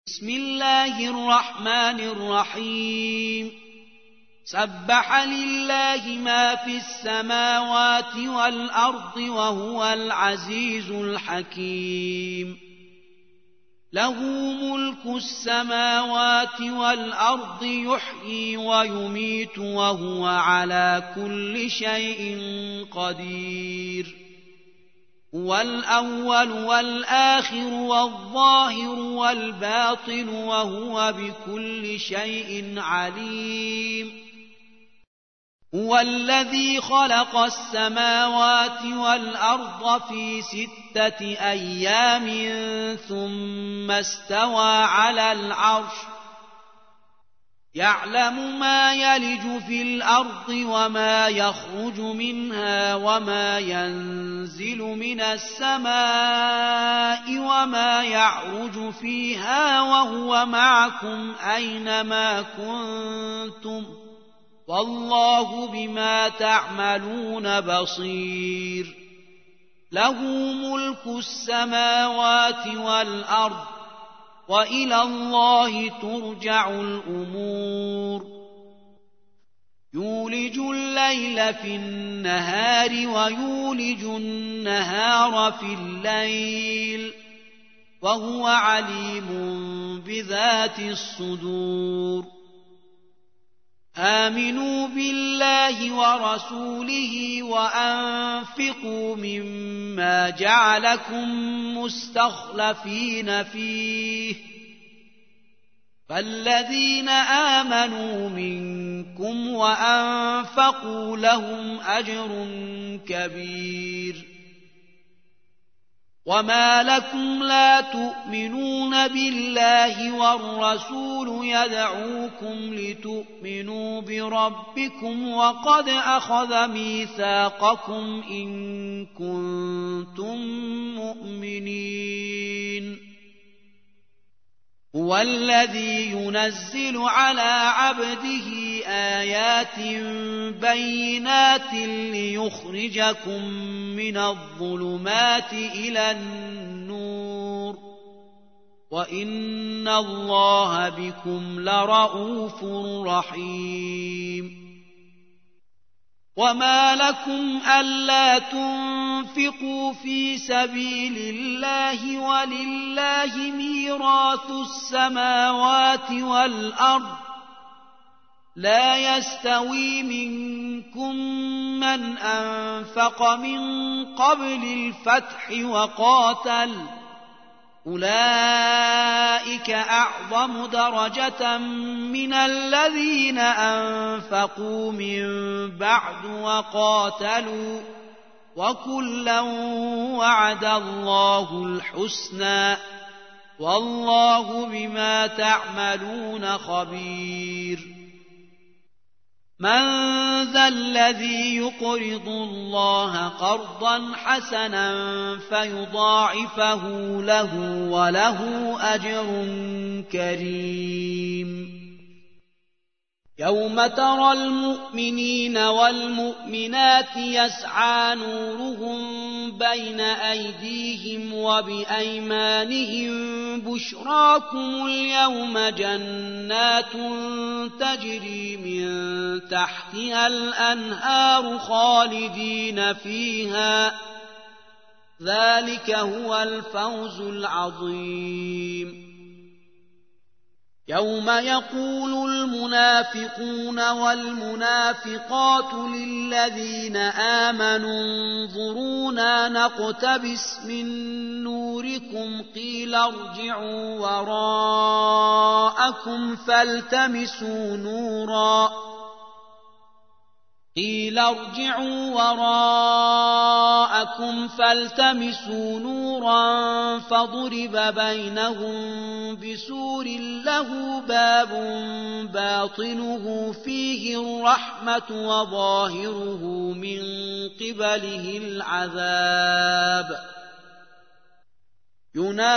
بسم الله الرحمن الرحيم سبح لله ما في السماوات والأرض وهو العزيز الحكيم له ملك السماوات والأرض يحيي ويميت وهو على كل شيء قدير هو الأول والآخر والظاهر والباطن وهو بكل شيء عليم هو الذي خلق السماوات والأرض في 6 أيام ثم استوى على العرش يعلم ما يلج في الأرض وما يخرج منها وما ينزل من السماء وما يعرج فيها وهو معكم أينما كنتم والله بما تعملون بصير له ملك السماوات والأرض وإلى الله ترجع الأمور يولج الليل في النهار ويولج النهار في الليل وهو عليم بذات الصدور آمنوا بالله ورسوله وأنفقوا مما جعلكم مستخلفين فيه فالذين آمنوا منكم وأنفقوا لهم أجر كبير وما لكم لا تؤمنون بالله والرسول يدعوكم لتؤمنوا بربكم وقد أخذ ميثاقكم إن كنتم مؤمنين هو الذي ينزل على عبده آيات بينات ليخرجكم من الظلمات إلى النور وإن الله بكم لرءوف رحيم وما لكم ألا تنفقوا في سبيل الله ولله ميراث السماوات والأرض لا يستوي منكم من أنفق من قبل الفتح وقاتل أولئك أعظم درجة من الذين أنفقوا من بعد وقاتلوا وكلا وعد الله الحسنى والله بما تعملون خبير من ذا الذي يقرض الله قرضا حسنا فيضاعفه له وله أجر كريم يوم ترى المؤمنين والمؤمنات يسعى نورهم بين أيديهم وبأيمانهم بشراكم اليوم جنات تجري من تحتها الأنهار خالدين فيها ذلك هو الفوز العظيم يوم يقول المنافقون والمنافقات للذين آمنوا انظرونا نقتبس من نوركم قيل ارجعوا وراءكم فالتمسوا نورا فضرب بينهم بسور له باب باطنه فيه الرحمة وظاهره من قبله العذاب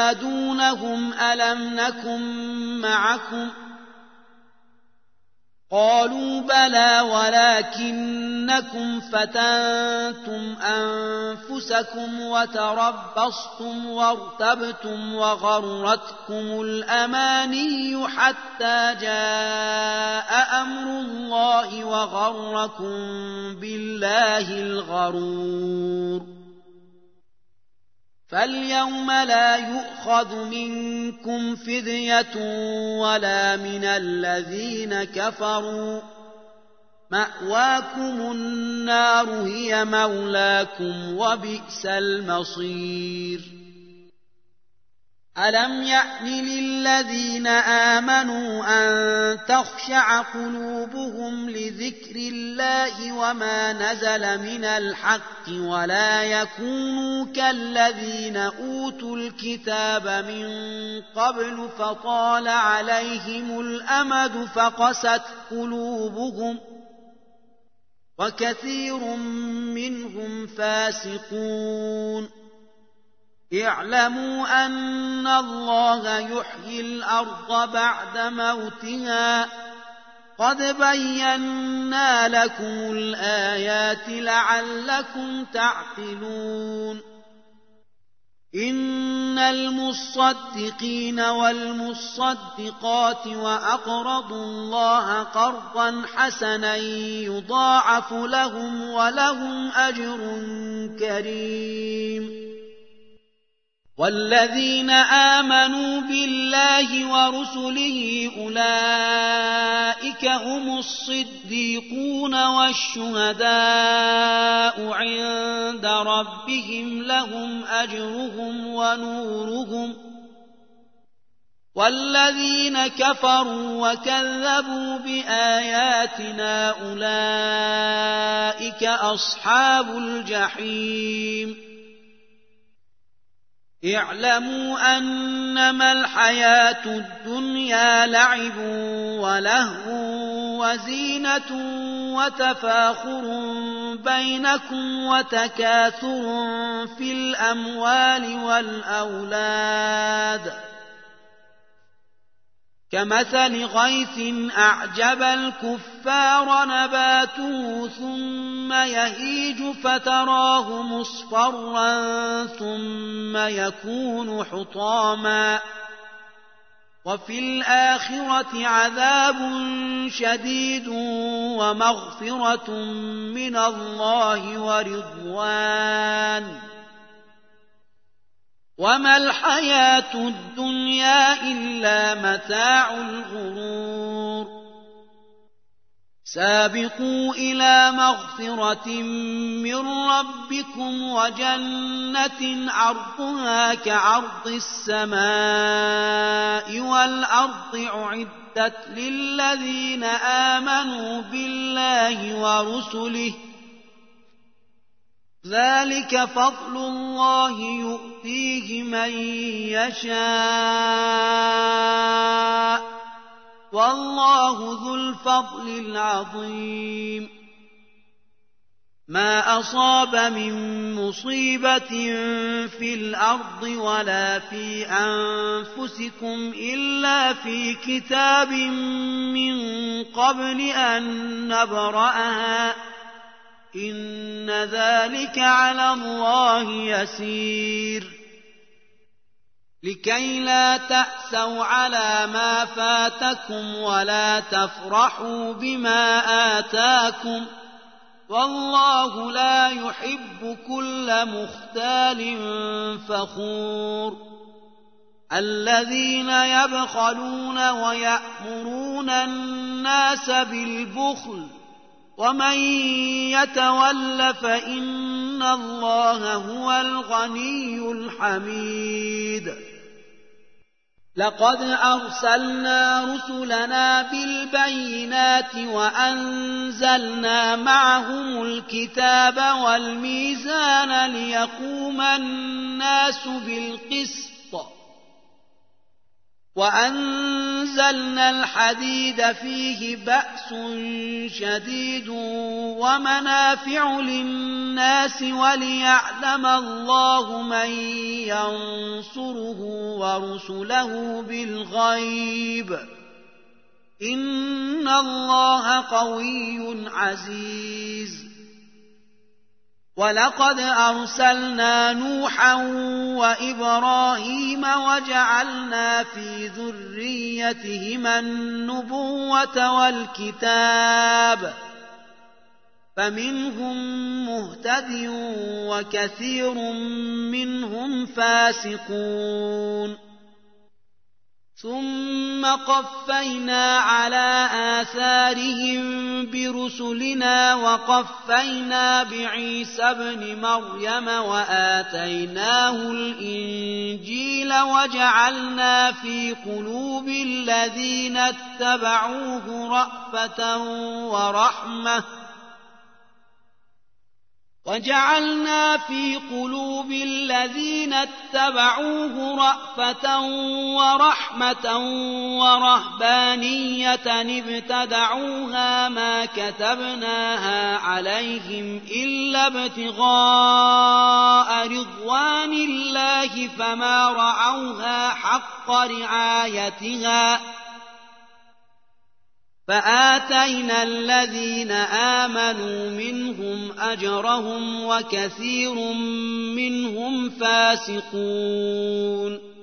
ينادونهم ألم نكن معكم قالوا بلى ولكنكم فتنتم أنفسكم وتربصتم وارتبتم وغرتكم الأماني حتى جاء أمر الله وغركم بالله الغرور فاليوم لا يؤخذ منكم فدية ولا من الذين كفروا مأواكم النار هي مولاكم وبئس المصير ألم يأن للذين آمنوا أن تخشع قلوبهم لذكر الله وما نزل من الحق ولا يكونوا كالذين أوتوا الكتاب من قبل فطال عليهم الأمد فقست قلوبهم وكثير منهم فاسقون اعلموا أن الله يحيي الأرض بعد موتها قد بينا لكم الآيات لعلكم تعقلون إن المصدقين والمصدقات وأقرضوا الله قرضا حسنا يضاعف لهم ولهم أجر كريم والذين آمنوا بالله ورسله أولئك هم الصديقون والشهداء عند ربهم لهم أجرهم ونورهم والذين كفروا وكذبوا بآياتنا أولئك أصحاب الجحيم اعلموا أنما الحياة الدنيا لعب ولهو وزينة وتفاخر بينكم وتكاثر في الأموال والأولاد كمثل غيث أعجب الكفار نباته ثم يهيج فتراه مصفرا ثم يكون حطاما وفي الآخرة عذاب شديد ومغفرة من الله ورضوان وما الحياة الدنيا إلا متاع الغرور سابقوا إلى مغفرة من ربكم وجنة عرضها كعرض السماء والأرض أعدت للذين آمنوا بالله ورسله ذلك فضل الله يؤتيه من يشاء والله ذو الفضل العظيم ما أصاب من مصيبة في الأرض ولا في أنفسكم إلا في كتاب من قبل أن نبرأها إن ذلك على الله يسير لكي لا تأسوا على ما فاتكم ولا تفرحوا بما آتاكم والله لا يحب كل مختال فخور الذين يبخلون ويأمرون الناس بالبخل ومن يتول فإن الله هو الغني الحميد لقد أرسلنا رسلنا بالبينات وأنزلنا معهم الكتاب والميزان ليقوم الناس بالقسط وأنزلنا الحديد فيه بأس شديد ومنافع للناس وليعلم الله من ينصره ورسله بالغيب إن الله قوي عزيز ولقد أرسلنا نوحا وإبراهيم وجعلنا في ذريتهما النبوة والكتاب فمنهم مهتد وكثير منهم فاسقون ثم قفينا على آثارهم برسلنا وقفينا بعيسى ابن مريم وآتيناه الإنجيل وجعلنا في قلوب الذين اتبعوه رأفة ورحمة ورهبانية ابتدعوها ما كتبناها عليهم إلا ابتغاء رضوان الله فما رعوها حق رعايتها فآتينا الذين آمنوا منهم أجرهم وكثير منهم فاسقون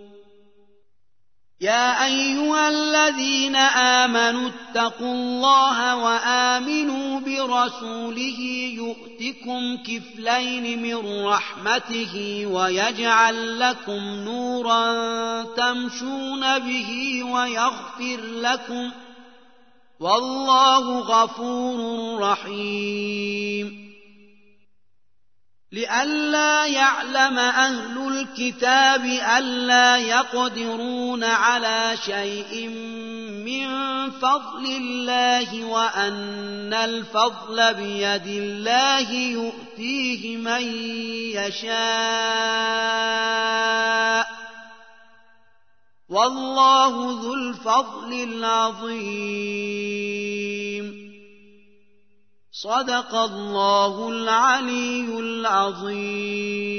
يا أيها الذين آمنوا اتقوا الله وآمنوا برسوله يؤتكم كفلين من رحمته ويجعل لكم نورا تمشون به ويغفر لكم والله غفور رحيم لئلا يعلم أهل الكتاب ألا يقدرون على شيء من فضل الله وأن الفضل بيد الله يؤتيه من يشاء والله ذو الفضل العظيم صدق الله العلي العظيم